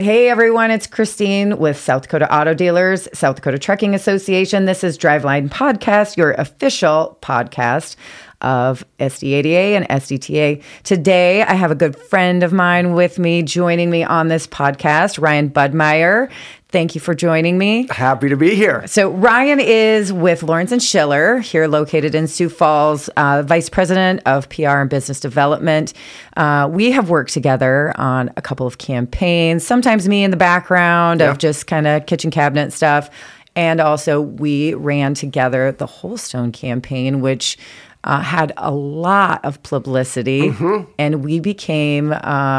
Hey everyone, it's Christine with South Dakota Auto Dealers, South Dakota Trucking Association. This is Driveline Podcast, your official podcast of SDADA and SDTA. Today, I have a good friend of mine with me, joining me on this podcast, Ryan Budmeyer. Thank you for joining me. Happy to be here. So Ryan is with Lawrence and Schiller, here located in Sioux Falls, Vice President of PR and Business Development. We have worked together on a couple of campaigns, sometimes me in the background of just kind of kitchen cabinet stuff. And also we ran together the Holstone campaign, which had a lot of publicity, and we became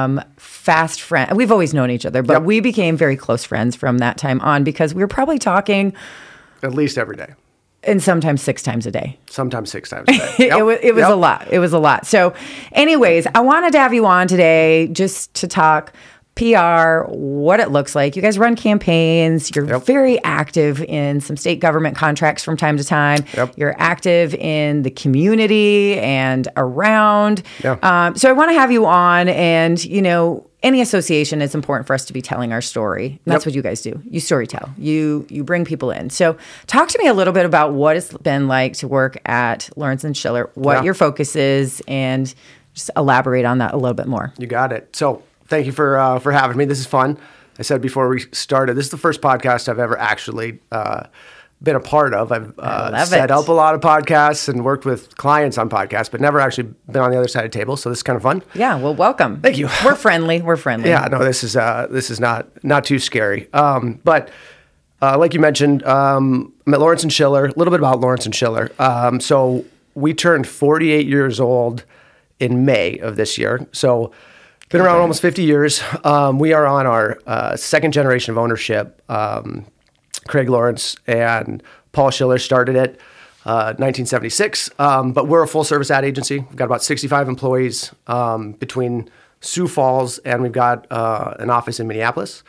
fast friends. We've always known each other, but we became very close friends from that time on because we were probably talking at least every day, and sometimes 6 times a day. Sometimes 6 times a day. It was a lot. It was a lot. So, anyways, I wanted to have you on today just to talk PR, what it looks like. You guys run campaigns. You're very active in some state government contracts from time to time. You're active in the community and around. So I want to have you on, and, you know, any association is important for us to be telling our story. And that's what you guys do. You storytell. You bring people in. So talk to me a little bit about what it's been like to work at Lawrence and Schiller, what your focus is, and just elaborate on that a little bit more. You got it. So thank you for having me. This is fun. I said before we started, this is the first podcast I've ever actually been a part of. I've set up a lot of podcasts and worked with clients on podcasts, but never actually been on the other side of the table. So this is kind of fun. Yeah, well, welcome. Thank you. We're friendly. Yeah, no, this is not too scary. But like you mentioned, I'm at Lawrence and Schiller. A little bit about Lawrence and Schiller. So we turned 48 years old in May of this year. So been around almost 50 years. We are on our second generation of ownership. Craig Lawrence and Paul Schiller started it 1976. But we're a full service ad agency. We've got about 65 employees between Sioux Falls, and we've got an office in Minneapolis.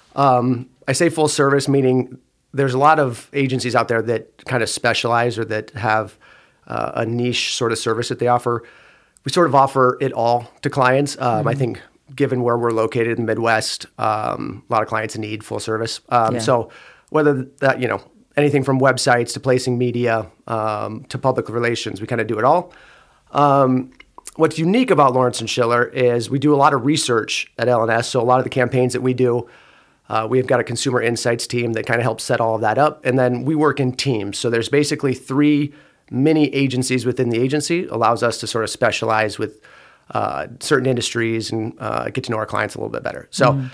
I say full service, meaning there's a lot of agencies out there that kind of specialize or that have a niche sort of service that they offer. We sort of offer it all to clients. I think given where we're located in the Midwest, a lot of clients need full service. So whether that, you know, anything from websites to placing media to public relations, we kind of do it all. What's unique about Lawrence and Schiller is we do a lot of research at LNS. So a lot of the campaigns that we do, we've got a consumer insights team that kind of helps set all of that up. And then we work in teams. So there's basically 3 mini agencies within the agency, allows us to sort of specialize with certain industries and get to know our clients a little bit better. So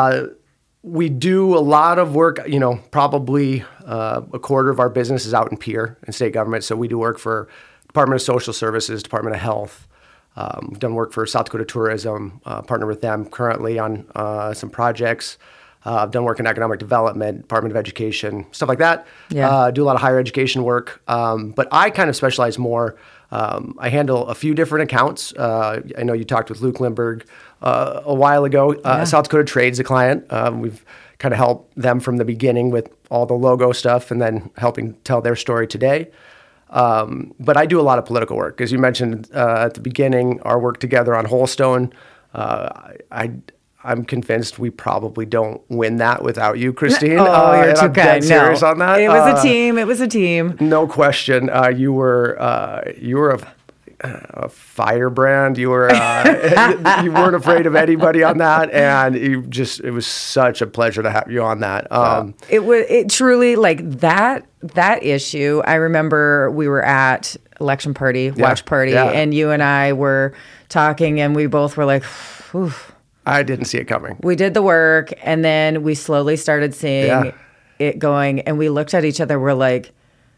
we do a lot of work, you know, probably a quarter of our business is out in peer and state government. So we do work for Department of Social Services, Department of Health. We've done work for South Dakota Tourism, partner with them currently on some projects. I've done work in economic development, Department of Education, stuff like that. Do a lot of higher education work. But I kind of specialize more. I handle a few different accounts. I know you talked with Luke Lindbergh a while ago. South Dakota Trade's a client. We've kind of helped them from the beginning with all the logo stuff and then helping tell their story today. But I do a lot of political work. As you mentioned at the beginning, our work together on Holstone, I'm convinced we probably don't win that without you, Christine. You're too I'm dead serious on that. It was a team. It was a team. No question. You were a firebrand. You were you weren't afraid of anybody on that, and it was such a pleasure to have you on that. It truly, like that issue. I remember we were at election party, watch party, and you and I were talking, and we both were like, "Whew." I didn't see it coming. We did the work, and then we slowly started seeing it going, and we looked at each other. We're like,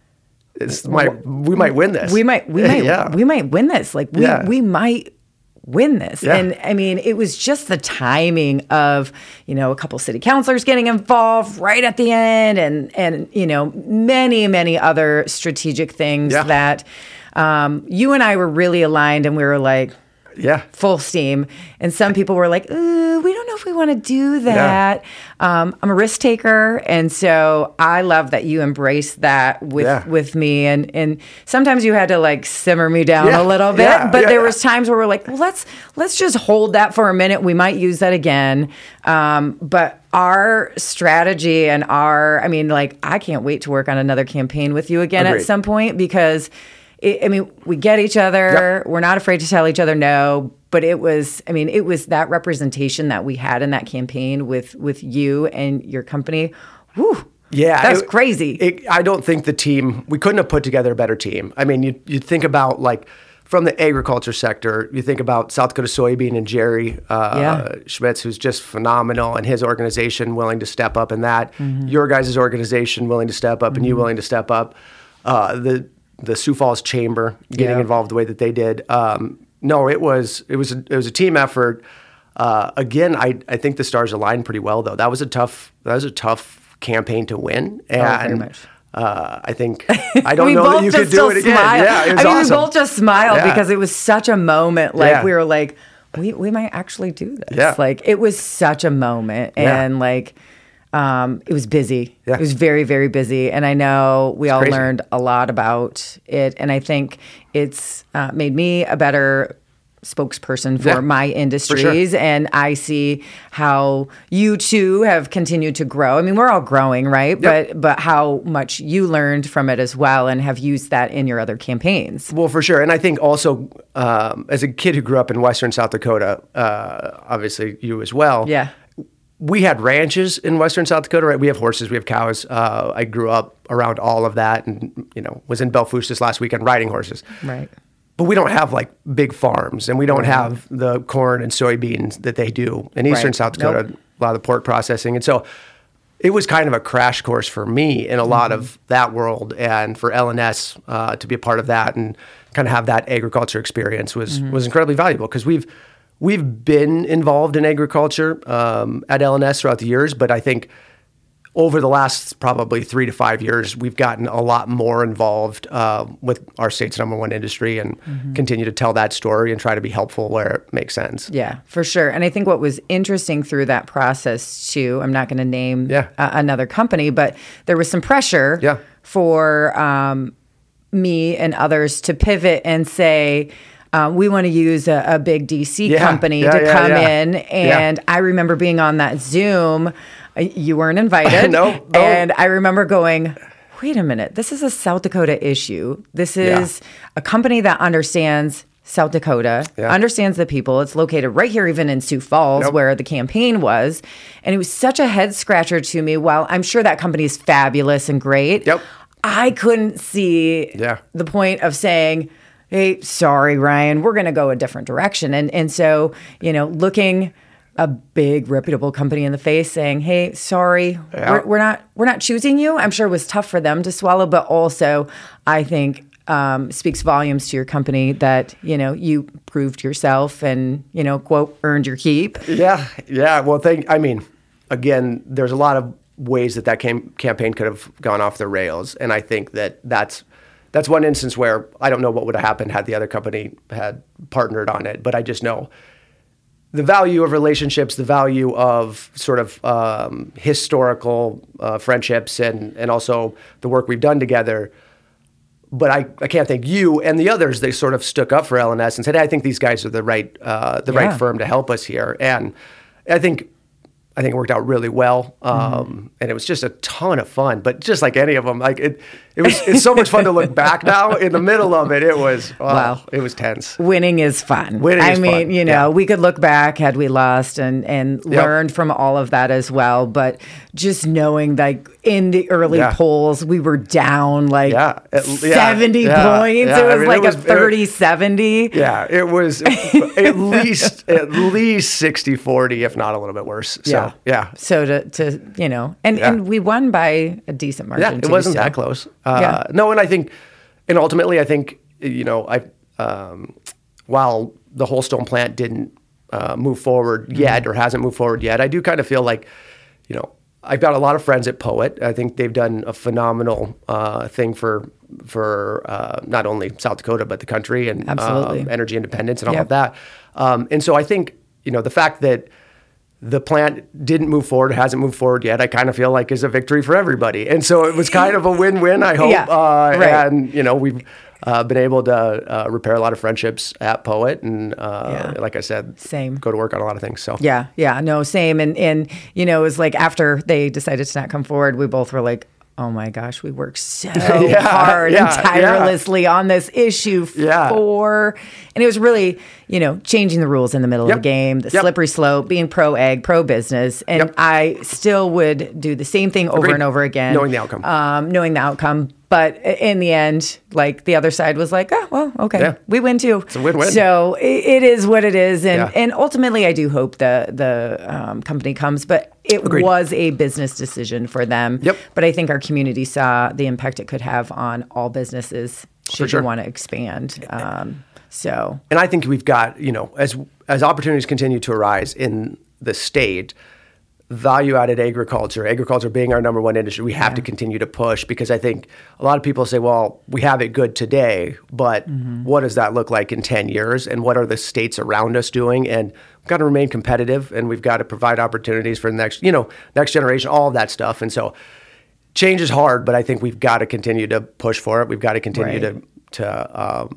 we might win this. We might win this. Like we might win this. Yeah. And I mean, it was just the timing of, you know, a couple city councilors getting involved right at the end, and you know, many other strategic things that you and I were really aligned, and we were like, full steam. And some people were like, ooh, we don't know if we want to do that. I'm a risk taker. And so I love that you embrace that with me. And sometimes you had to like simmer me down a little bit, but there was times where we're like, well, let's just hold that for a minute. We might use that again. But our strategy and I can't wait to work on another campaign with you again at some point, because we get each other. We're not afraid to tell each other no. But it was that representation that we had in that campaign with you and your company. Whew. Yeah. That was crazy. I don't think we couldn't have put together a better team. I mean, you think about like from the agriculture sector, you think about South Dakota Soybean and Jerry Schmitz, who's just phenomenal, and his organization willing to step up in that. Mm-hmm. Your guys' organization willing to step up, and you willing to step up. The Sioux Falls Chamber getting involved the way that they did. No, it was a team effort. Again, I think the stars aligned pretty well, though. That was a tough campaign to win, and very much. I think I don't know that you could do it again. Smiled. Yeah, it was awesome. We both just smiled because it was such a moment. Like we were like, we might actually do this. Yeah. Like it was such a moment, and like. It was busy. Yeah. It was very, very busy. And I know we all learned a lot about it. And I think it's made me a better spokesperson for my industries. For sure. And I see how you two have continued to grow. I mean, we're all growing, right? Yep. But how much you learned from it as well and have used that in your other campaigns. Well, for sure. And I think also as a kid who grew up in Western South Dakota, obviously you as well. Yeah. We had ranches in Western South Dakota, right? We have horses, we have cows. I grew up around all of that and, was in Belfouche this last weekend riding horses. Right. But we don't have like big farms, and we don't have the corn and soybeans that they do in Eastern South Dakota, a lot of the pork processing. And so it was kind of a crash course for me in a lot of that world, and for LNS to be a part of that and kind of have that agriculture experience was incredibly valuable, because we've been involved in agriculture at LNS throughout the years, but I think over the last probably 3 to 5 years, we've gotten a lot more involved with our state's number one industry, and continue to tell that story and try to be helpful where it makes sense. Yeah, for sure. And I think what was interesting through that process too, I'm not going to name another company, but there was some pressure for me and others to pivot and say, we want to use a big DC company to come in. And I remember being on that Zoom. You weren't invited. No. And I remember going, wait a minute, this is a South Dakota issue. This is a company that understands South Dakota, understands the people. It's located right here, even in Sioux Falls, where the campaign was. And it was such a head scratcher to me. While I'm sure that company is fabulous and great, I couldn't see the point of saying, hey, sorry, Ryan, we're going to go a different direction. And so, looking a big reputable company in the face saying, hey, sorry, we're not choosing you, I'm sure it was tough for them to swallow, but also I think speaks volumes to your company that, you proved yourself and, quote, earned your keep. Yeah. Well, again, there's a lot of ways that campaign could have gone off the rails. And I think that's one instance where I don't know what would have happened had the other company had partnered on it, but I just know the value of relationships, the value of sort of historical friendships, and also the work we've done together. But I can't thank you and the others. They sort of stuck up for LNS and said, hey, I think these guys are the right firm to help us here. And I think it worked out really well, and it was just a ton of fun. But just like any of them, it's so much fun to look back now. In the middle of it, it was it was tense. Winning is fun. We could look back had we lost and learned from all of that as well. But just knowing in the early polls, we were down 70 points. It was like a 30-70. Yeah, it was at least 60-40, if not a little bit worse. So, So and we won by a decent margin. Yeah, it wasn't that close. No, and ultimately I think, while the Holstone plant didn't move forward yet, or hasn't moved forward yet, I do kind of feel like, I've got a lot of friends at Poet. I think they've done a phenomenal thing for not only South Dakota, but the country, and energy independence and all of that. And so I think, the fact that the plant didn't move forward, hasn't moved forward yet, I kind of feel like is a victory for everybody. And so it was kind of a win-win, I hope. Right. And, we've been able to repair a lot of friendships at Poet. And like I said, same. Go to work on a lot of things. So Yeah, no, same. And it was like after they decided to not come forward, we both were like, oh my gosh, we worked so hard and tirelessly on this issue and it was really, changing the rules in the middle of the game, the slippery slope, being pro-ag, pro-business. And I still would do the same thing over and over again. Knowing the outcome. But in the end, like the other side was like, oh, well, okay, we win too. It's a win-win. So it is what it is. And ultimately, I do hope the company comes, but it was a business decision for them. But I think our community saw the impact it could have on all businesses should you want to expand. And I think we've got, as opportunities continue to arise in the state, value-added agriculture being our number one industry, we have to continue to push, because I think a lot of people say, well, we have it good today, but what does that look like in 10 years? And what are the states around us doing? And we've got to remain competitive, and we've got to provide opportunities for the next generation, all of that stuff. And so change is hard, but I think we've got to continue to push for it. We've got to continue to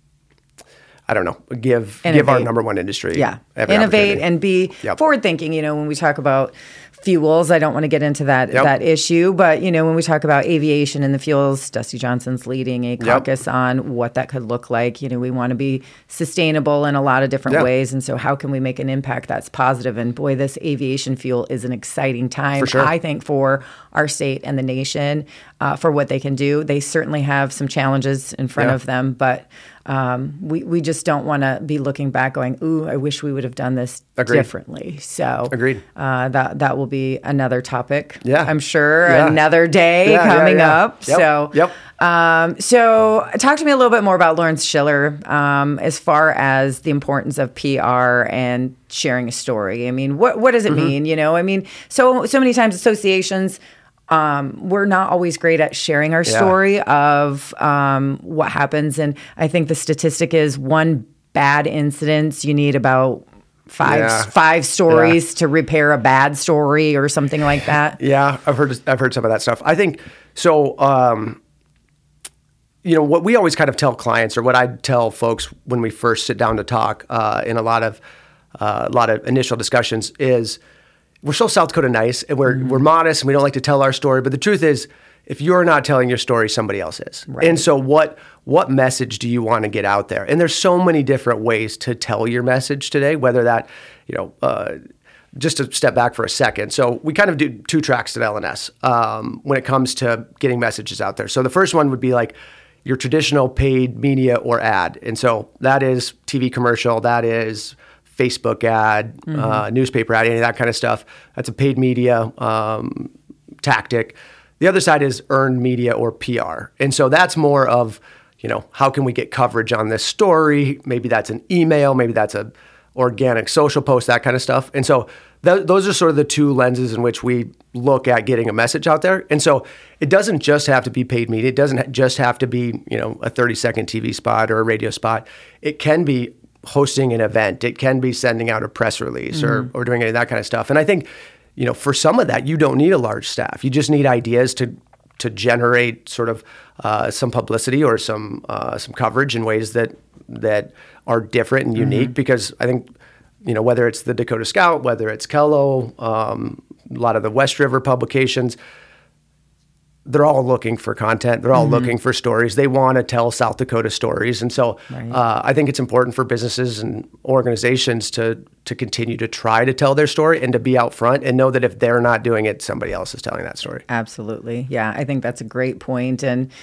give our number one industry. Innovate and be forward thinking. When we talk about fuels, I don't want to get into that issue, but when we talk about aviation and the fuels, Dusty Johnson's leading a caucus on what that could look like. We want to be sustainable in a lot of different ways, and so how can we make an impact that's positive? And boy, this aviation fuel is an exciting time, I think, for our state and the nation, for what they can do. They certainly have some challenges in front of them, but we just don't want to be looking back going, ooh, I wish we would have done this differently. So that will be another topic. I'm sure another day coming up. So talk to me a little bit more about Lawrence Schiller, as far as the importance of PR and sharing a story. I mean, what does it mean? So many times associations, we're not always great at sharing our story of what happens. And I think the statistic is one bad incident, you need about five stories to repair a bad story or something like that. I've heard some of that stuff. I think so. What we always kind of tell clients, or what I tell folks when we first sit down to talk in a lot of initial discussions, is we're so South Dakota nice, and we're modest, and we don't like to tell our story. But the truth is, if you're not telling your story, somebody else is. And so what message do you want to get out there? And there's so many different ways to tell your message today, whether that, just to step back for a second. So we kind of do two tracks at LNS when it comes to getting messages out there. So the first one would be like your traditional paid media or ad. And so that is TV commercial, that is Facebook ad, newspaper ad, any of that kind of stuff. That's a paid media tactic. The other side is earned media or PR. And so that's more of, how can we get coverage on this story? Maybe that's an email, maybe that's a organic social post, that kind of stuff. And so those are sort of the two lenses in which we look at getting a message out there. And so it doesn't just have to be paid media. It doesn't just have to be, a 30-second TV spot or a radio spot. It can be hosting an event. It can be sending out a press release or doing any of that kind of stuff. And I think, for some of that, you don't need a large staff. You just need ideas to generate sort of some publicity or some coverage in ways that are different and unique. Because I think, whether it's the Dakota Scout, whether it's Kello, a lot of the West River publications, they're all looking for content. They're all looking for stories. They want to tell South Dakota stories. And so I think it's important for businesses and organizations to continue to try to tell their story and to be out front and know that if they're not doing it, somebody else is telling that story. Absolutely. Yeah, I think that's a great point. And,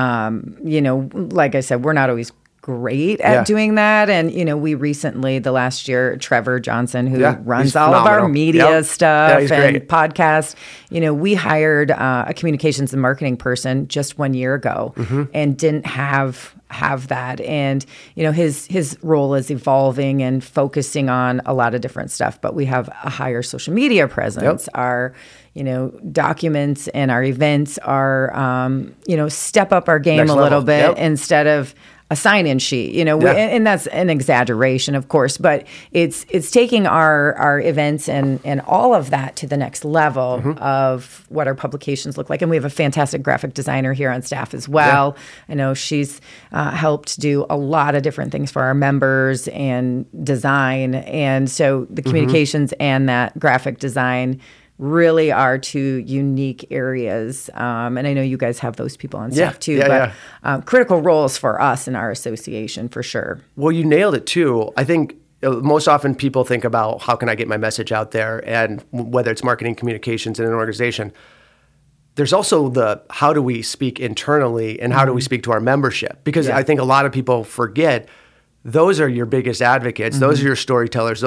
like I said, we're not always great at doing that. And, we recently, the last year, Trevor Johnson, who runs all of our media stuff and podcasts, we hired a communications and marketing person just 1 year ago and didn't have that. And, his role is evolving and focusing on a lot of different stuff, but we have a higher social media presence. Our documents and our events are, step up our game a little bit instead of a sign-in sheet, Yeah. and that's an exaggeration, of course, but it's taking our events and all of that to the next level of what our publications look like. And we have a fantastic graphic designer here on staff as well. I know she's helped do a lot of different things for our members and design. And so the communications and that graphic design really are two unique areas. And I know you guys have those people on staff too, but critical roles for us in our association for sure. Well, you nailed it too. I think most often people think about how can I get my message out there, and whether it's marketing communications in an organization. There's also the how do we speak internally and how do we speak to our membership? Because I think a lot of people forget those are your biggest advocates. Those are your storytellers.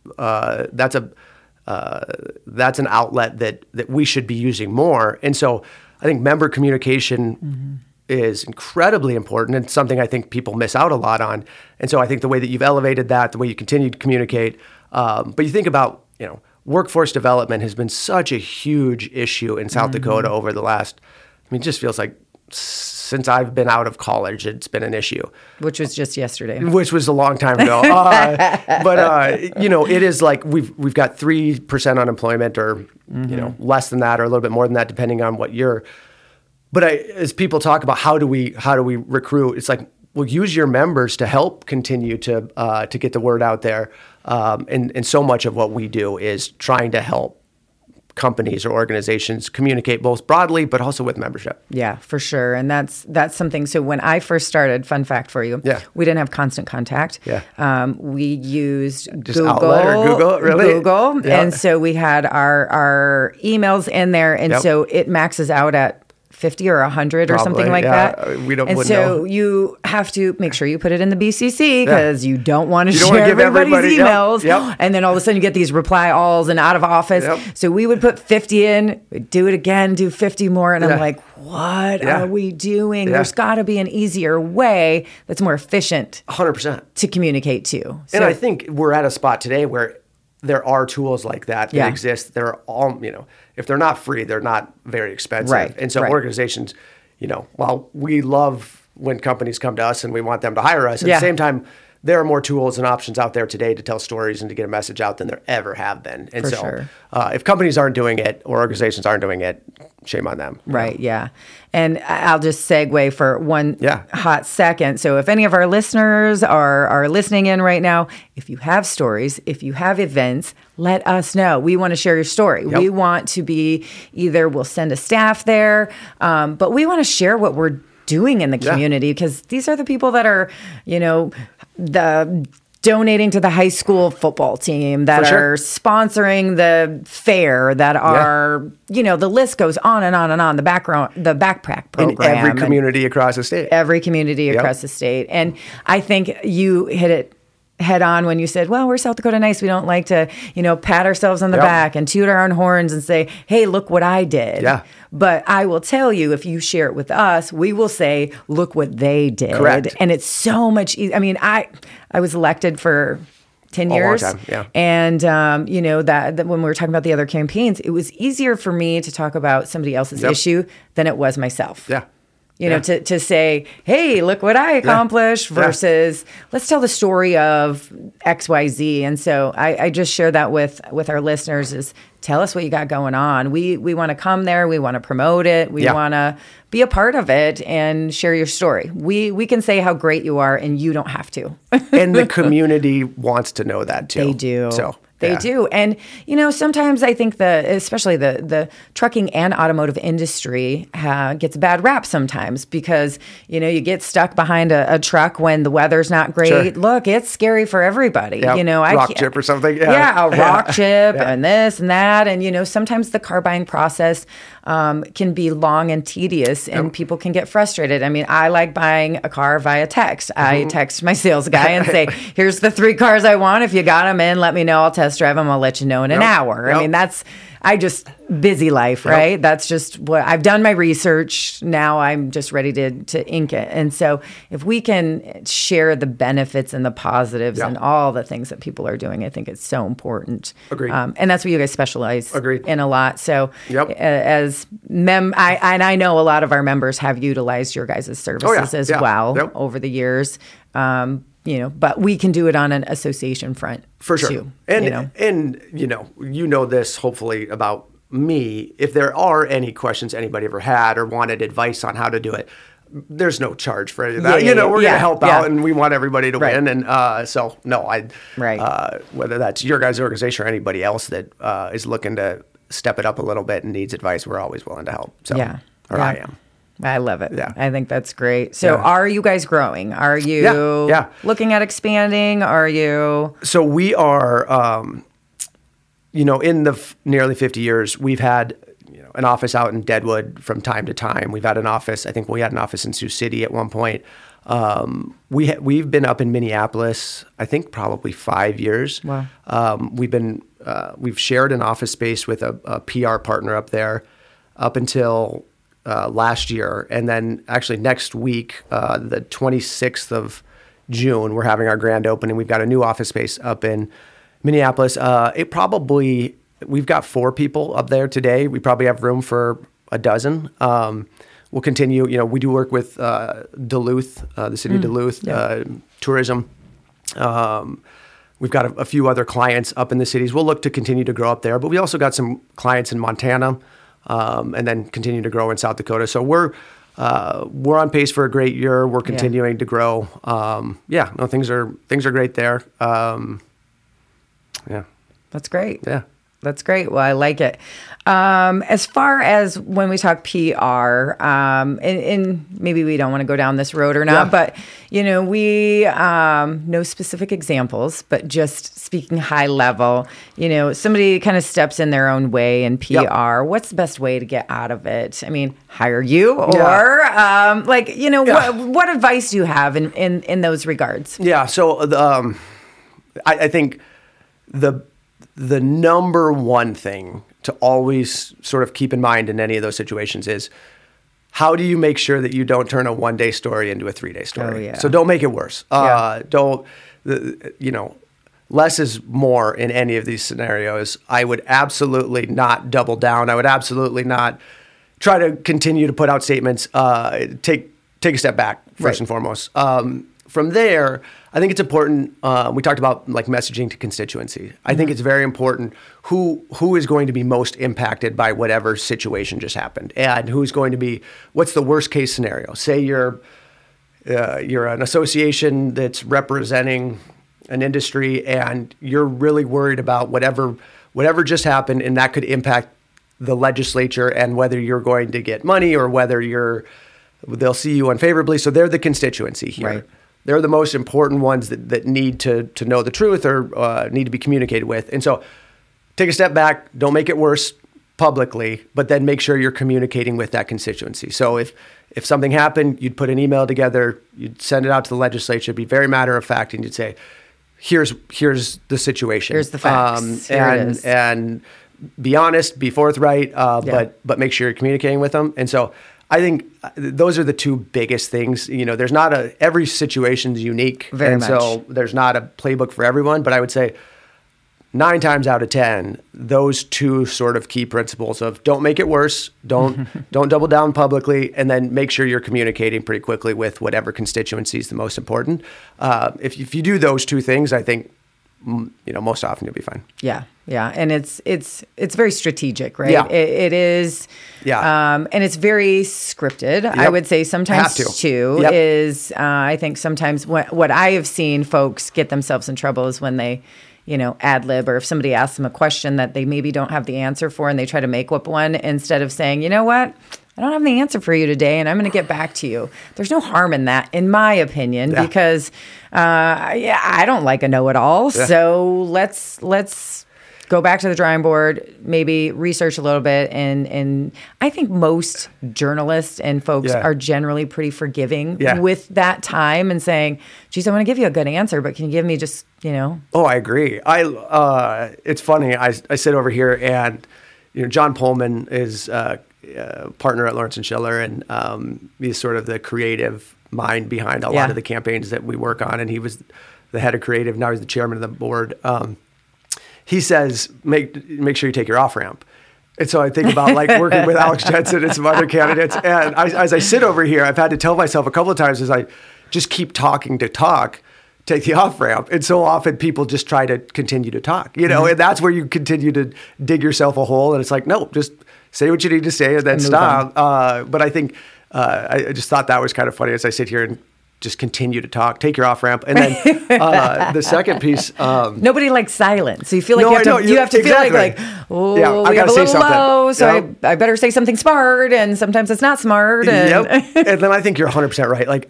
That's an outlet that we should be using more. And so I think member communication is incredibly important and something I think people miss out a lot on. And so I think the way that you've elevated that, the way you continue to communicate, but you think about, workforce development has been such a huge issue in South Dakota over the last, it just feels like since I've been out of college, it's been an issue. Which was just yesterday. Which was a long time ago. It is like we've got 3% unemployment or, less than that or a little bit more than that, depending on what year. But as people talk about how do we recruit, it's like, well, use your members to help continue to get the word out there. And so much of what we do is trying to help companies or organizations communicate both broadly, but also with membership. Yeah, for sure. And that's something. So when I first started, fun fact for you, we didn't have Constant Contact. Yeah. We used just Outlet or Google, really? Google. Yeah. And so we had our emails in there. And so it maxes out at 50 or 100 or something like that. We don't. And so know. You have to make sure you put it in the BCC because you don't want to share everybody's emails. Yep. And then all of a sudden you get these reply alls and out of office. Yep. So we would put 50 in, we'd do it again, do 50 more. And I'm like, what are we doing? There's got to be an easier way that's more efficient 100% to communicate to. So, and I think we're at a spot today where there are tools like that exist. They're all, if they're not free, they're not very expensive. Right. And so organizations, while we love when companies come to us and we want them to hire us, at the same time, there are more tools and options out there today to tell stories and to get a message out than there ever have been. And if companies aren't doing it or organizations aren't doing it, shame on them. Right, yeah. And I'll just segue for one hot second. So if any of our listeners are listening in right now, if you have stories, if you have events, let us know. We want to share your story. Yep. We want to be we'll send a staff there, but we want to share what we're doing in the community because these are the people that are, the donating to the high school football team, that are sponsoring the fair, that are, the list goes on and on and on, the backpack program. In every community across the state. Every community across the state. And I think you hit it head on when you said, well, we're South Dakota Nice. We don't like to, pat ourselves on the back and toot our own horns and say, hey, look what I did. Yeah. But I will tell you, if you share it with us, we will say, look what they did. Correct. And it's so much easier. I mean, I was elected for 10 years. A long time, yeah. And, that when we were talking about the other campaigns, it was easier for me to talk about somebody else's issue than it was myself. Yeah. To say, hey, look what I accomplished versus let's tell the story of XYZ. And so I just share that with our listeners is tell us what you got going on. We want to come there. We want to promote it. We want to be a part of it and share your story. We can say how great you are and you don't have to. And the community wants to know that too. They do. So. They do. And, sometimes I think especially the trucking and automotive industry gets a bad rap sometimes because, you get stuck behind a truck when the weather's not great. Sure. Look, it's scary for everybody. Rock chip or something. Yeah, a rock chip and this and that. And, sometimes the car buying process can be long and tedious and people can get frustrated. I mean, I like buying a car via text. I text my sales guy and say, here's the 3 cars I want. If you got them in, let me know. I'll test drive them. I'll let you know in an hour. I mean, I just busy life, right? That's just what I've done my research. Now I'm just ready to ink it. And so if we can share the benefits and the positives and all the things that people are doing, I think it's so important. Agreed. And that's what you guys specialize in a lot. So as I know a lot of our members have utilized your guys' services as well over the years. But we can do it on an association front for sure. too, and you know this hopefully about me. If there are any questions anybody ever had or wanted advice on how to do it, there's no charge for any of that. We're going to help out, and we want everybody to win. And whether that's your guys' organization or anybody else that is looking to step it up a little bit and needs advice, we're always willing to help. So, I am. I love it. Yeah. I think that's great. So are you guys growing? Are you looking at expanding? Are you? So we are, in the nearly 50 years, we've had an office out in Deadwood from time to time. We've had an office. I think we had an office in Sioux City at one point. We've been up in Minneapolis, I think probably 5 years. Wow. We've shared an office space with a PR partner up there up until last year. And then actually next week, the 26th of June, we're having our grand opening. We've got a new office space up in Minneapolis. We've got 4 people up there today. We probably have room for a dozen. We'll continue. We do work with Duluth, the city of Duluth, tourism. We've got a few other clients up in the cities. We'll look to continue to grow up there, but we also got some clients in Montana, and then continue to grow in South Dakota. So we're on pace for a great year. We're continuing to grow. Things are great there. That's great. Yeah. That's great. Well, I like it. As far as when we talk PR, and maybe we don't want to go down this road or not, but, we, no specific examples, but just speaking high level, somebody kind of steps in their own way in PR. What's the best way to get out of it? I mean, hire you or what advice do you have in those regards? Yeah. So I think the number one thing to always sort of keep in mind in any of those situations is how do you make sure that you don't turn a 1-day story into a 3-day story? Oh, yeah. So don't make it worse. Less is more in any of these scenarios. I would absolutely not double down. I would absolutely not try to continue to put out statements. Take a step back first and foremost. From there, I think it's important. We talked about like messaging to constituency. I think it's very important who is going to be most impacted by whatever situation just happened, and who's going to be. What's the worst case scenario? Say you're an association that's representing an industry, and you're really worried about whatever just happened, and that could impact the legislature and whether you're going to get money or whether they'll see you unfavorably. So they're the constituency here. Right. They're the most important ones that need to know the truth or need to be communicated with. And so take a step back, don't make it worse publicly, but then make sure you're communicating with that constituency. So if something happened, you'd put an email together, you'd send it out to the legislature, it'd be very matter of fact, and you'd say, here's the situation. Here's the facts. And be honest, be forthright, but make sure you're communicating with them. And so I think those are the two biggest things. There's not every situation's unique. Very much. So there's not a playbook for everyone, but I would say 9 times out of 10, those two sort of key principles of don't make it worse, don't double down publicly, and then make sure you're communicating pretty quickly with whatever constituency is the most important. If you do those two things, I think most often you'll be fine. Yeah. And it's very strategic, right? Yeah. It is. Yeah. And it's very scripted. Yep. I would say sometimes too Yep. is, I think sometimes what I have seen folks get themselves in trouble is when they, ad lib, or if somebody asks them a question that they maybe don't have the answer for and they try to make up one instead of saying, you know what? I don't have the answer for you today, and I'm going to get back to you. There's no harm in that, in my opinion, because I don't like a know-it-all. Yeah. So let's go back to the drawing board, maybe research a little bit, and I think most journalists and folks are generally pretty forgiving with that time and saying, geez, I want to give you a good answer, but can you give me just, Oh, I agree. It's funny. I sit over here and John Pullman is partner at Lawrence and Schiller, and he's sort of the creative mind behind a lot of the campaigns that we work on. And he was the head of creative. Now he's the chairman of the board. He says, make sure you take your off ramp. And so I think about like working with Alex Jensen and some other candidates. And as I sit over here, I've had to tell myself a couple of times as I just keep talking to talk, take the off ramp. And so often people just try to continue to talk, and that's where you continue to dig yourself a hole. And it's like, no, just say what you need to say and then stop. But I think I just thought that was kind of funny as I sit here and just continue to talk, take your off ramp. And then the second piece. Nobody likes silence. So you feel like you have to exactly. feel like oh, I we have gotta a little say something. low, so I better say something smart. And sometimes it's not smart. And And then I think you're 100% right. Like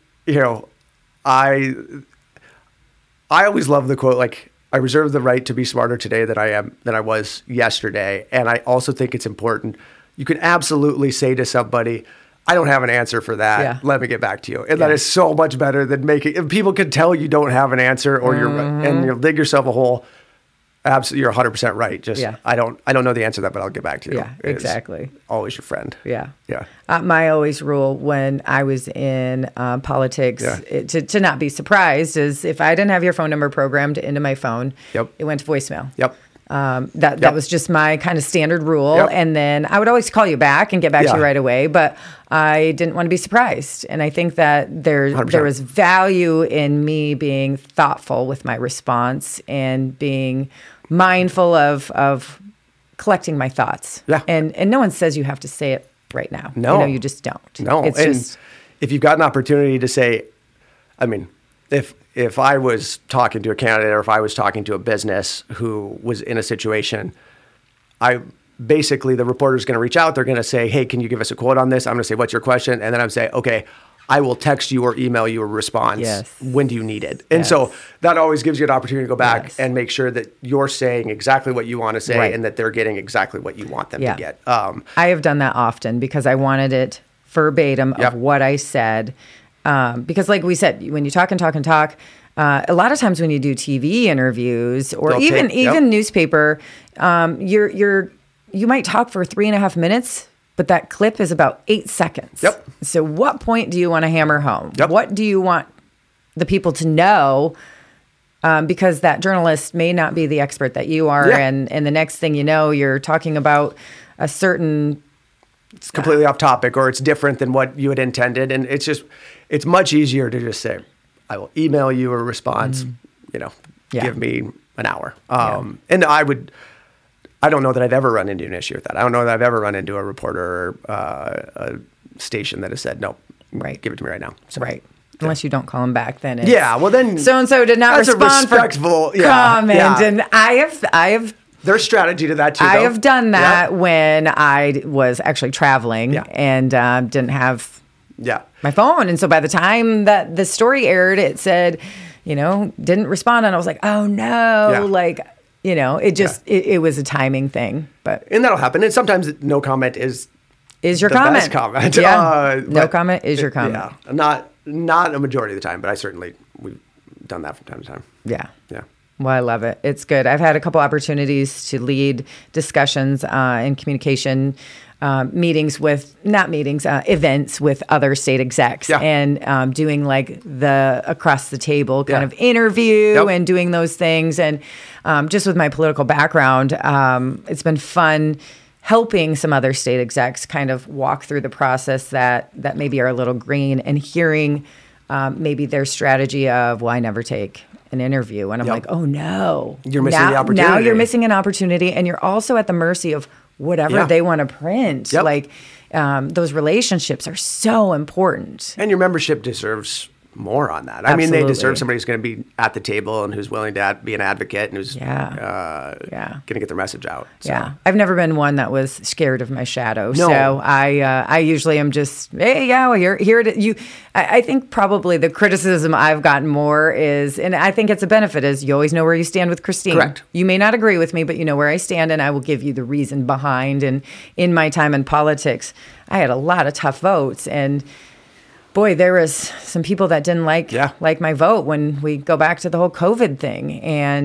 I always love the quote, like, I reserve the right to be smarter today than I was yesterday. And I also think it's important. You can absolutely say to somebody, I don't have an answer for that. Yeah. Let me get back to you. And that is so much better than if people can tell you don't have an answer or and you'll dig yourself a hole. Absolutely, you're 100% right. Just I don't know the answer to that, but I'll get back to you. Yeah, exactly. Always your friend. Yeah. Yeah. My always rule when I was in politics to not be surprised is if I didn't have your phone number programmed into my phone, it went to voicemail. Yep. That was just my kind of standard rule. Yep. And then I would always call you back and get back to you right away. But I didn't want to be surprised. And I think that there was value in me being thoughtful with my response and being mindful of collecting my thoughts. Yeah. And no one says you have to say it right now. No. You just don't. No. It's and just, if you've got an opportunity to say, I mean, if I was talking to a candidate or if I was talking to a business who was in a situation, the reporter's going to reach out. They're going to say, hey, can you give us a quote on this? I'm going to say, what's your question? And then I'm say, okay, I will text you or email you a response. Yes. When do you need it? And so that always gives you an opportunity to go back and make sure that you're saying exactly what you want to say and that they're getting exactly what you want them to get. I have done that often because I wanted it verbatim of what I said. Because like we said, when you talk and talk and talk, a lot of times when you do TV interviews or even newspaper, you might talk for 3.5 minutes, but that clip is about 8 seconds. Yep. So what point do you want to hammer home? Yep. What do you want the people to know? Because that journalist may not be the expert that you are. And the next thing you know, you're talking about a certain... It's completely off topic or it's different than what you had intended. And it's much easier to just say, I will email you a response, give me an hour. And I don't know that I've ever run into an issue with that. I don't know that I've ever run into a reporter or a station that has said, no, give it to me right now. So, right. Unless you don't call them back, then it's, well then so-and-so did not respond for comment. And I have their strategy to that too. I have done that when I was actually traveling and didn't have my phone. And so by the time that the story aired, it said, didn't respond. And I was like, oh no, it just, it was a timing thing. And that'll happen. And sometimes no comment is your the comment. Best comment. No comment is your comment. Yeah. Not a majority of the time, but we've done that from time to time. Yeah. Yeah. Well, I love it. It's good. I've had a couple opportunities to lead discussions and communication events with other state execs and doing like the across the table kind of interview and doing those things. And just with my political background, it's been fun helping some other state execs kind of walk through the process that maybe are a little green and hearing maybe their strategy of, well, I never take an interview. And I'm like, oh no. You're missing the opportunity. Now you're missing an opportunity and you're also at the mercy of whatever they want to print. Like those relationships are so important. And your membership deserves more on that. I mean, they deserve somebody who's going to be at the table and who's willing to be an advocate and who's going to get their message out. So. Yeah. I've never been one that was scared of my shadow. No. So I usually am just, hey, well, here it is. I think probably the criticism I've gotten more is, and I think it's a benefit, is you always know where you stand with Christine. Correct. You may not agree with me, but you know where I stand and I will give you the reason behind. And in my time in politics, I had a lot of tough votes and boy, there was some people that didn't like my vote when we go back to the whole COVID thing. And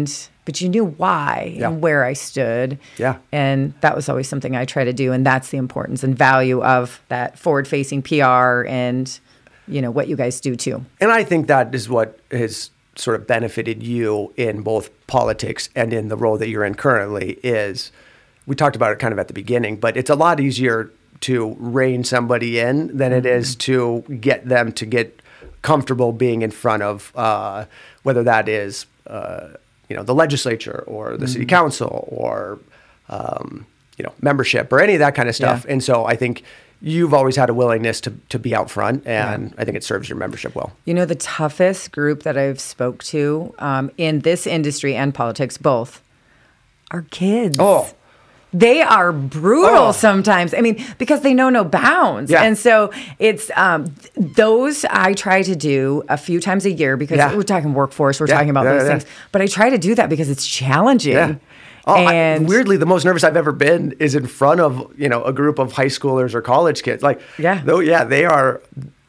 but you knew why and where I stood. Yeah. And that was always something I try to do. And that's the importance and value of that forward-facing PR and, what you guys do too. And I think that is what has sort of benefited you in both politics and in the role that you're in currently is, we talked about it kind of at the beginning, but it's a lot easier to rein somebody in than it is to get them to get comfortable being in front of whether that is the legislature or the city council or membership or any of that kind of stuff. And so I think you've always had a willingness to be out front, and I think it serves your membership well. The toughest group that I've spoke to in this industry and politics both are kids. Oh. They are brutal sometimes. I mean, because they know no bounds. Yeah. And so it's those I try to do a few times a year because we're talking workforce, we're talking about those things. But I try to do that because it's challenging. Yeah. And weirdly, the most nervous I've ever been is in front of, a group of high schoolers or college kids. They are.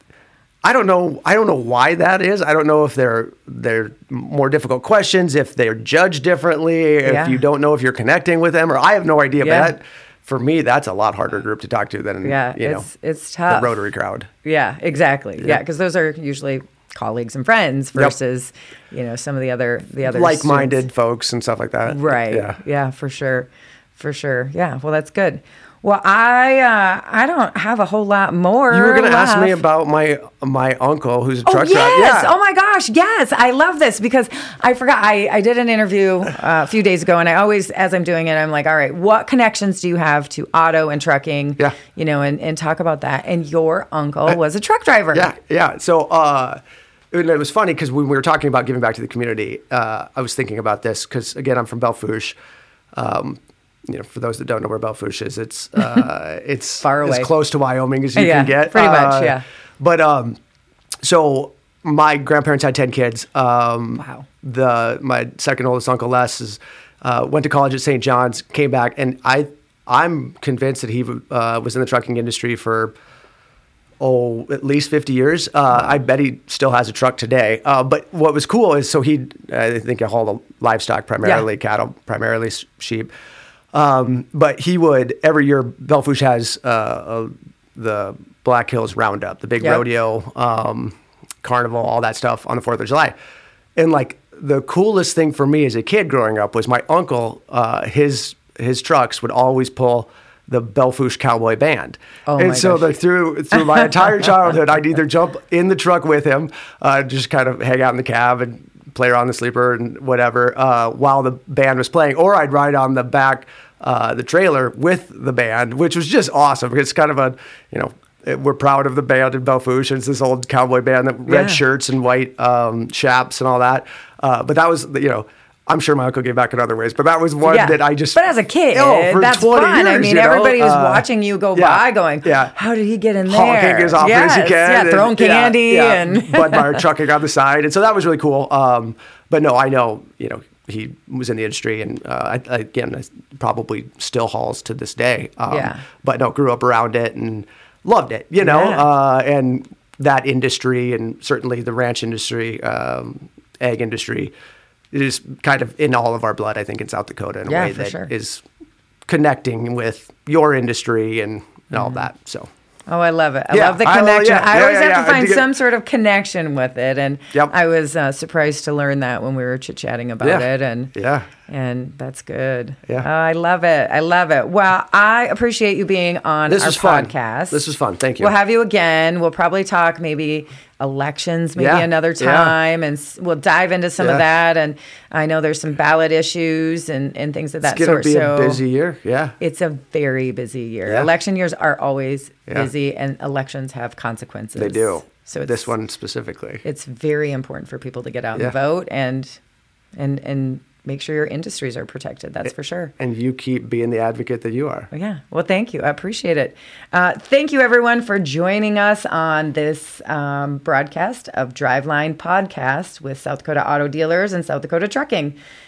I don't know why that is. I don't know if they're more difficult questions, if they're judged differently, if you don't know if you're connecting with them, or I have no idea. But for me, that's a lot harder group to talk to than it's tough. The Rotary crowd. Yeah, exactly. Yeah, because those are usually colleagues and friends versus some of the other like-minded students. Folks and stuff like that. Right. Yeah, for sure. Yeah. Well, that's good. Well, I don't have a whole lot more. You were going to ask me about my uncle who's a truck driver. Yes. Yeah. Oh my gosh. Yes. I love this because I forgot. I did an interview a few days ago, and I always, as I'm doing it, I'm like, all right, what connections do you have to auto and trucking? Yeah. And talk about that. And your uncle was a truck driver. Yeah. So it was funny because when we were talking about giving back to the community, I was thinking about this because, again, I'm from Belle Fourche. For those that don't know where Belle Fourche is, it's far away, as close to Wyoming as you can get. Pretty much, yeah. But so my grandparents had 10 kids. Wow. My second oldest uncle Les went to college at St. John's, came back, and I'm convinced that he was in the trucking industry for at least 50 years. I bet he still has a truck today. But what was cool is, I think he hauled livestock, primarily cattle, primarily sheep. But he would, every year, Belle Fourche has the Black Hills Roundup, the big rodeo, carnival, all that stuff on the 4th of July. And the coolest thing for me as a kid growing up was my uncle, his trucks would always pull the Belle Fourche Cowboy Band. Through my entire childhood, I'd either jump in the truck with him, just kind of hang out in the cab and play around the sleeper and whatever, while the band was playing, or I'd ride on the back, the trailer with the band, which was just awesome. It's kind of we're proud of the band in Belle Fourche. It's this old cowboy band, red shirts and white chaps and all that. But that was, I'm sure my uncle gave back in other ways, but that was one that I just... But as a kid, for that's 20 fun. Years, I mean, everybody was watching you go by going, how did he get in there? Honking as often as he can. Yeah, throwing candy. And Bud Meyer trucking on the side. And so that was really cool. But no, I know, he was in the industry, and again, probably still hauls to this day. But no, grew up around it and loved it, and that industry, and certainly the ranch industry, egg industry, it is kind of in all of our blood, I think, in South Dakota in a way that is connecting with your industry and all that. So. Oh, I love it. I love the connection. I always have to find some sort of connection with it. And I was surprised to learn that when we were chit-chatting about it. And that's good. Yeah. Oh, I love it. Well, I appreciate you being on our podcast. This was fun. Thank you. We'll have you again. We'll probably talk maybe elections another time, and we'll dive into some of that. And I know there's some ballot issues and things of that sort. It's going to be a busy year. Yeah. It's a very busy year. Yeah. Election years are always busy, and elections have consequences. They do. So this one specifically. It's very important for people to get out and vote and make sure your industries are protected. That's for sure. And you keep being the advocate that you are. Yeah. Well, thank you. I appreciate it. Thank you, everyone, for joining us on this broadcast of Driveline Podcast with South Dakota Auto Dealers and South Dakota Trucking.